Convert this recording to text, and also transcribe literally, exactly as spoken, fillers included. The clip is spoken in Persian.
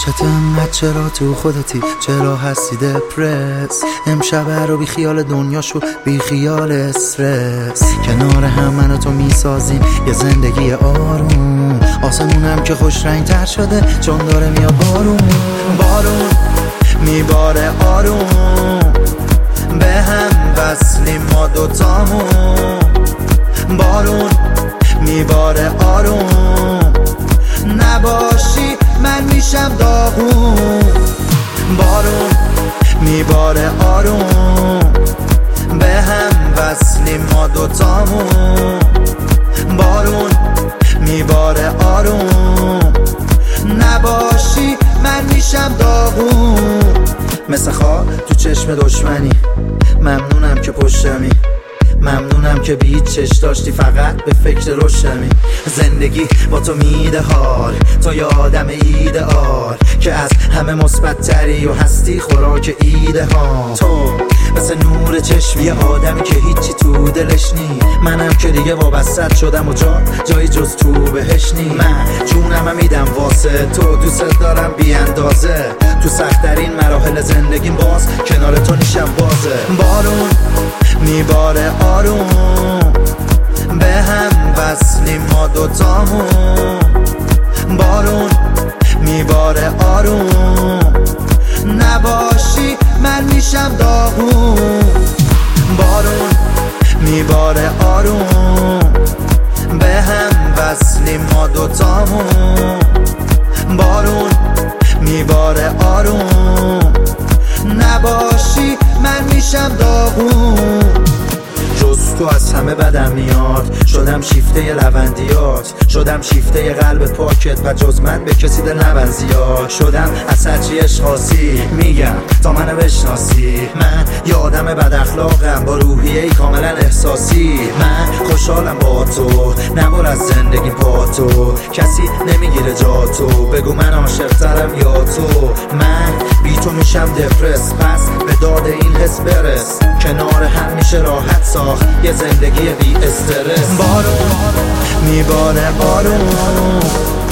چته انقدر چرا تو خودتی، چرا هستی دپرس؟ امشب رو بی خیال دنیا شو، بی خیال استرس. کنار هم من و تو میسازیم یه زندگی آروم، آسمونم که خوش رنگ تر شده چون داره میاد بارون. بارون میباره آروم، به هم وصلیم ما دوتامون. بارون میباره آروم، نباشی من میشم داغون. بارون میباره آروم، به هم وصلیم ما دوتامون. بارون میباره آروم، نباشی من میشم داغون. مثل خواب تو چشم دشمنی، ممنونم که پشتمی، ممنونم که بی چش داشتی فقط به فکر روشنمی. زندگی با تو میده حال، تو یه آدم ایدئال که از همه مثبت تری و هستی خوراک ایده ها. تو مثل نور چشمی، یه آدمی که هیچی تو دلش نی. منم که دیگه وابسته شدم و جا جایی جز تو بهش نی. من جونم میدم واسه تو، دوست دارم بی اندازه. تو سخت‌ترین مراحل زندگیم باز کنار تو نیشم بازه. بارون میباره آروم، به هم وصلیم ما دوتامون. بارون میباره آروم، نباشی من میشم داغون. بارون میباره آروم، به هم وصلیم ما دوتامون. بارون میباره آروم، نباشی من میشم داغون. جز تو از همه بدم میاد، شدم شیفته لوندیات، شدم شیفته قلب پاکت و جز من به کسی دل نبند زیاد. شدم از هرچی اشخاصی میگم تا منو بشناسی. من یه آدم بد اخلاقم با روحیه‌ای کاملا احساسی. من خوشحالم با تو، نبر از زندگی پا تو. کسی نمیگیره جا تو، بگو من عاشق‌ترم یا تو. من بی تو میشم دپرس، پس به داد این حس برس. کنار هم میشه راحت ساخت یه زندگی بی استرس. بارون میباره آروم،